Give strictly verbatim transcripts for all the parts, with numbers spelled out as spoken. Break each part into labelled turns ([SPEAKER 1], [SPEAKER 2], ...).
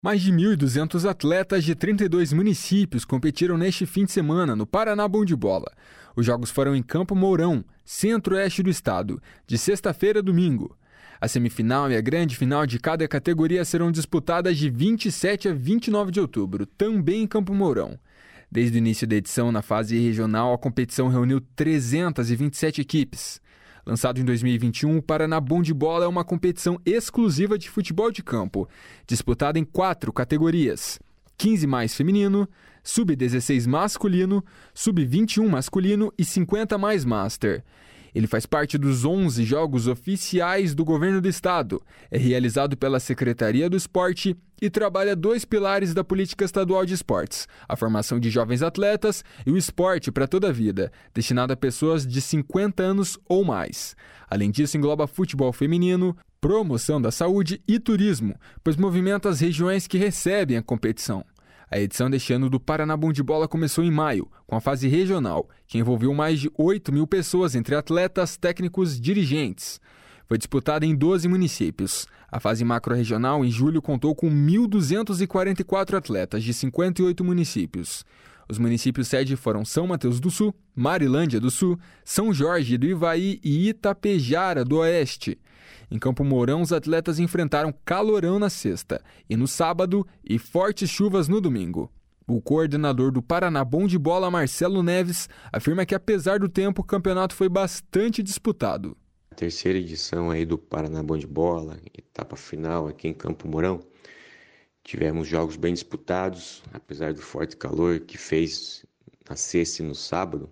[SPEAKER 1] Mais de mil e duzentos atletas de trinta e dois municípios competiram neste fim de semana no Paraná Bom de Bola. Os jogos foram em Campo Mourão, centro-oeste do estado, de sexta-feira a domingo. A semifinal e a grande final de cada categoria serão disputadas de vinte e sete a vinte e nove de outubro, também em Campo Mourão. Desde o início da edição, na fase regional, a competição reuniu trezentas e vinte e sete equipes. Lançado em dois mil e vinte e um, o Paraná Bom de Bola é uma competição exclusiva de futebol de campo, disputada em quatro categorias: quinze mais feminino, sub dezesseis masculino, sub vinte e um masculino e cinquenta mais master. Ele faz parte dos onze jogos oficiais do governo do estado, é realizado pela Secretaria do Esporte e trabalha dois pilares da política estadual de esportes: a formação de jovens atletas e o esporte para toda a vida, destinado a pessoas de cinquenta anos ou mais. Além disso, engloba futebol feminino, promoção da saúde e turismo, pois movimenta as regiões que recebem a competição. A edição deste ano do Paraná Bom de Bola começou em maio, com a fase regional, que envolveu mais de oito mil pessoas entre atletas, técnicos e dirigentes. Foi disputada em doze municípios. A fase macro-regional, em julho, contou com mil duzentos e quarenta e quatro atletas de cinquenta e oito municípios. Os municípios sede foram São Mateus do Sul, Marilândia do Sul, São Jorge do Ivaí e Itapejara do Oeste. Em Campo Mourão, os atletas enfrentaram calorão na sexta e no sábado e fortes chuvas no domingo. O coordenador do Paraná Bom de Bola, Marcelo Neves, afirma que apesar do tempo, o campeonato foi bastante disputado.
[SPEAKER 2] A terceira edição aí do Paraná Bom de Bola, etapa final aqui em Campo Mourão, tivemos jogos bem disputados, apesar do forte calor que fez na sexta e no sábado.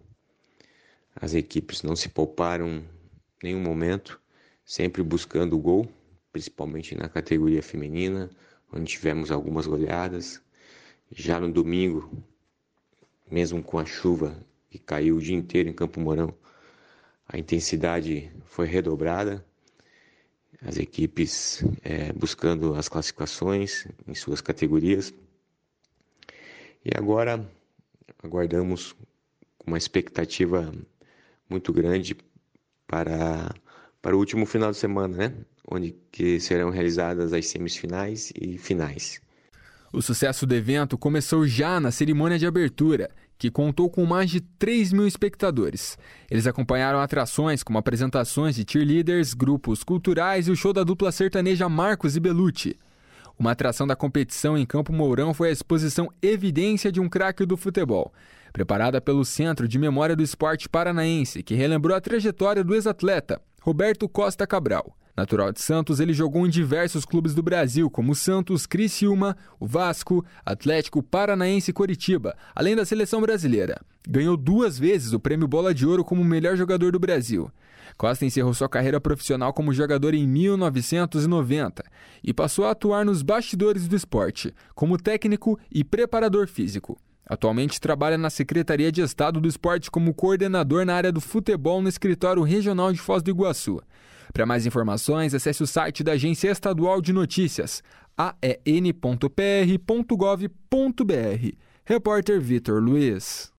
[SPEAKER 2] As equipes não se pouparam em nenhum momento, sempre buscando o gol, principalmente na categoria feminina, onde tivemos algumas goleadas. Já no domingo, mesmo com a chuva que caiu o dia inteiro em Campo Mourão, a intensidade foi redobrada. As equipes é, buscando as classificações em suas categorias. E agora aguardamos com uma expectativa muito grande para, para o último final de semana, né? Onde que serão realizadas as semifinais e finais.
[SPEAKER 1] O sucesso do evento começou já na cerimônia de abertura, que contou com mais de três mil espectadores. Eles acompanharam atrações como apresentações de cheerleaders, grupos culturais e o show da dupla sertaneja Marcos e Belucci. Uma atração da competição em Campo Mourão foi a exposição Evidência de um Craque do Futebol, preparada pelo Centro de Memória do Esporte Paranaense, que relembrou a trajetória do ex-atleta Roberto Costa Cabral. Natural de Santos, ele jogou em diversos clubes do Brasil, como Santos, Criciúma, o Vasco, Atlético Paranaense e Coritiba, além da seleção brasileira. Ganhou duas vezes o prêmio Bola de Ouro como melhor jogador do Brasil. Costa encerrou sua carreira profissional como jogador em mil novecentos e noventa e passou a atuar nos bastidores do esporte, como técnico e preparador físico. Atualmente trabalha na Secretaria de Estado do Esporte como coordenador na área do futebol no Escritório Regional de Foz do Iguaçu. Para mais informações, acesse o site da Agência Estadual de Notícias, a e n ponto p r ponto gov ponto b r. Repórter Vitor Luiz.